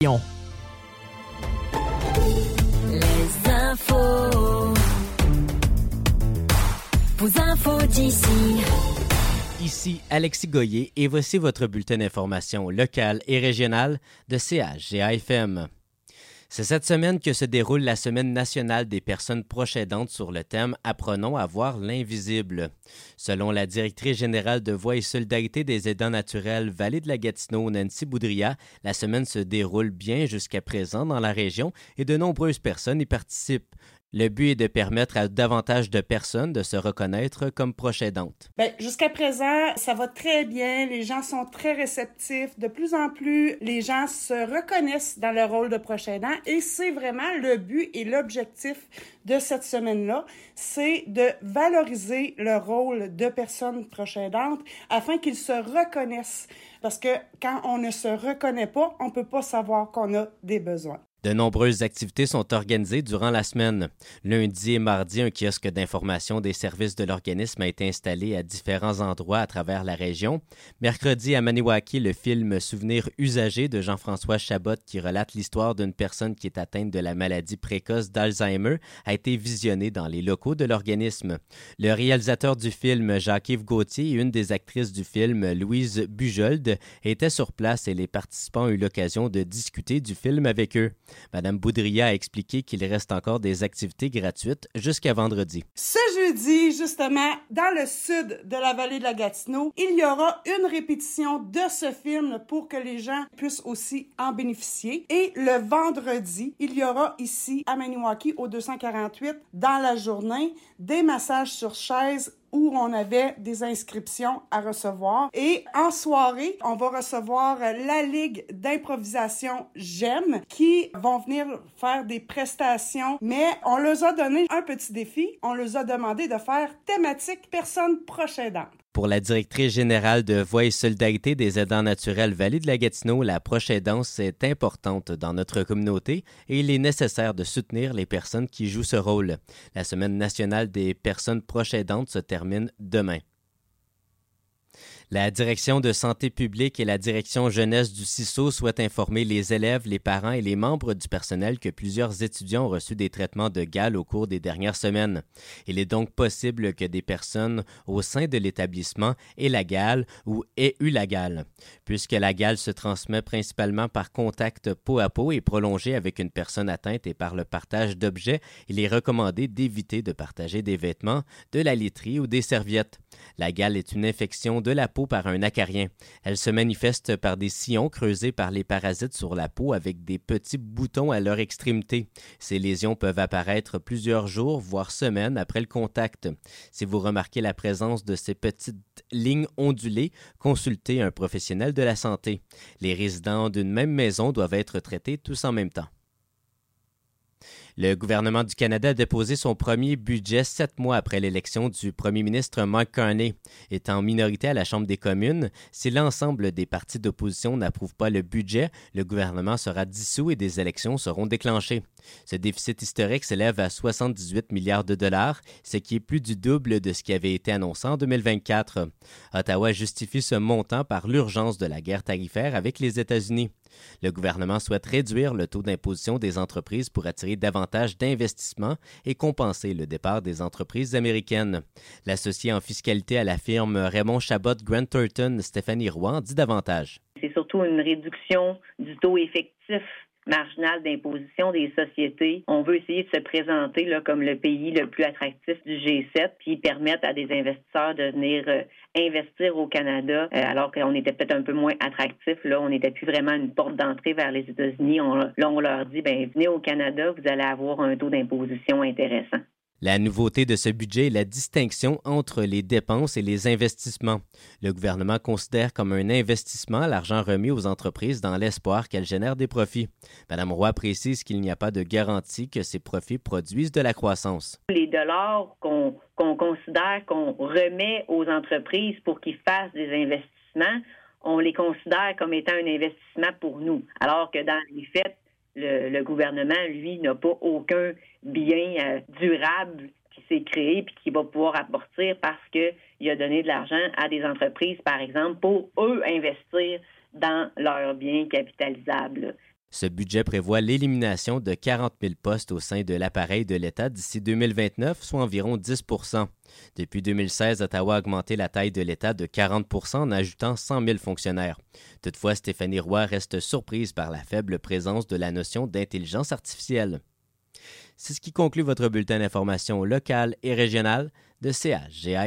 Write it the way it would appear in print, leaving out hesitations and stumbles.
Les infos. Vos infos d'ici. Ici Alexis Goyer et voici votre bulletin d'information locale et régionale de CHGA-FM. C'est cette semaine que se déroule la Semaine nationale des personnes proches aidantes sur le thème « Apprenons à voir l'invisible ». Selon la directrice générale de Voix et Solidarité des aidants naturels Vallée de la Gatineau, Nancy Boudria, la semaine se déroule bien jusqu'à présent dans la région et de nombreuses personnes y participent. Le but est de permettre à davantage de personnes de se reconnaître comme proches aidantes. Jusqu'à présent, ça va très bien. Les gens sont très réceptifs. De plus en plus, les gens se reconnaissent dans le rôle de proche aidant et c'est vraiment le but et l'objectif de cette semaine-là, c'est de valoriser le rôle de personnes proches aidantes afin qu'ils se reconnaissent. Parce que quand on ne se reconnaît pas, on ne peut pas savoir qu'on a des besoins. De nombreuses activités sont organisées durant la semaine. Lundi et mardi, un kiosque d'information des services de l'organisme a été installé à différents endroits à travers la région. Mercredi, à Maniwaki, le film Souvenirs usagés de Jean-François Chabot, qui relate l'histoire d'une personne qui est atteinte de la maladie précoce d'Alzheimer, a été visionné dans les locaux de l'organisme. Le réalisateur du film, Jacques-Yves Gauthier, et une des actrices du film, Louise Bujold, étaient sur place et les participants ont eu l'occasion de discuter du film avec eux. Mme Boudria a expliqué qu'il reste encore des activités gratuites jusqu'à vendredi. Ce jeudi, justement, dans le sud de la vallée de la Gatineau, il y aura une répétition de ce film pour que les gens puissent aussi en bénéficier. Et le vendredi, il y aura ici à Maniwaki, au 248, dans la journée, des massages sur chaise où on avait des inscriptions à recevoir. Et en soirée, on va recevoir la Ligue d'improvisation GEM qui vont venir faire des prestations, mais on leur a donné un petit défi. On leur a demandé de faire thématique personnes proches aidantes. Pour la directrice générale de Voix et Solidarité des aidants naturels Vallée de la Gatineau, la proche aidance est importante dans notre communauté et il est nécessaire de soutenir les personnes qui jouent ce rôle. La Semaine nationale des personnes proches aidantes se termine demain. La Direction de santé publique et la Direction jeunesse du CISO souhaitent informer les élèves, les parents et les membres du personnel que plusieurs étudiants ont reçu des traitements de gale au cours des dernières semaines. Il est donc possible que des personnes au sein de l'établissement aient la gale ou aient eu la gale. Puisque la gale se transmet principalement par contact peau à peau et prolongé avec une personne atteinte et par le partage d'objets, il est recommandé d'éviter de partager des vêtements, de la literie ou des serviettes. La gale est une infection de la peau par un acarien. Elle se manifeste par des sillons creusés par les parasites sur la peau avec des petits boutons à leur extrémité. Ces lésions peuvent apparaître plusieurs jours, voire semaines après le contact. Si vous remarquez la présence de ces petites lignes ondulées, consultez un professionnel de la santé. Les résidents d'une même maison doivent être traités tous en même temps. Le gouvernement du Canada a déposé son premier budget 7 mois après l'élection du premier ministre Mark Carney. Étant en minorité à la Chambre des communes, si l'ensemble des partis d'opposition n'approuvent pas le budget, le gouvernement sera dissous et des élections seront déclenchées. Ce déficit historique s'élève à 78 milliards de dollars, ce qui est plus du double de ce qui avait été annoncé en 2024. Ottawa justifie ce montant par l'urgence de la guerre tarifaire avec les États-Unis. Le gouvernement souhaite réduire le taux d'imposition des entreprises pour attirer davantage d'investissements et compenser le départ des entreprises américaines. L'associé en fiscalité à la firme Raymond Chabot Grant Thornton, Stéphanie Roy, dit davantage. C'est surtout une réduction du taux effectif marginal d'imposition des sociétés. On veut essayer de se présenter là, comme le pays le plus attractif du G7 puis permettre à des investisseurs de venir investir au Canada alors qu'on était peut-être un peu moins attractif. Là, on n'était plus vraiment une porte d'entrée vers les États-Unis. On leur dit, venez au Canada, vous allez avoir un taux d'imposition intéressant. La nouveauté de ce budget est la distinction entre les dépenses et les investissements. Le gouvernement considère comme un investissement l'argent remis aux entreprises dans l'espoir qu'elles génèrent des profits. Mme Roy précise qu'il n'y a pas de garantie que ces profits produisent de la croissance. Les dollars qu'on considère qu'on remet aux entreprises pour qu'ils fassent des investissements, on les considère comme étant un investissement pour nous. Alors que dans les faits, le gouvernement, lui, n'a pas aucun bien durable qui s'est créé puis qui va pouvoir apporter parce qu'il a donné de l'argent à des entreprises, par exemple, pour eux investir dans leurs biens capitalisables. Ce budget prévoit l'élimination de 40 000 postes au sein de l'appareil de l'État d'ici 2029, soit environ 10 %. Depuis 2016, Ottawa a augmenté la taille de l'État de 40 % en ajoutant 100 000 fonctionnaires. Toutefois, Stéphanie Roy reste surprise par la faible présence de la notion d'intelligence artificielle. C'est ce qui conclut votre bulletin d'information locale et régionale de CHGI.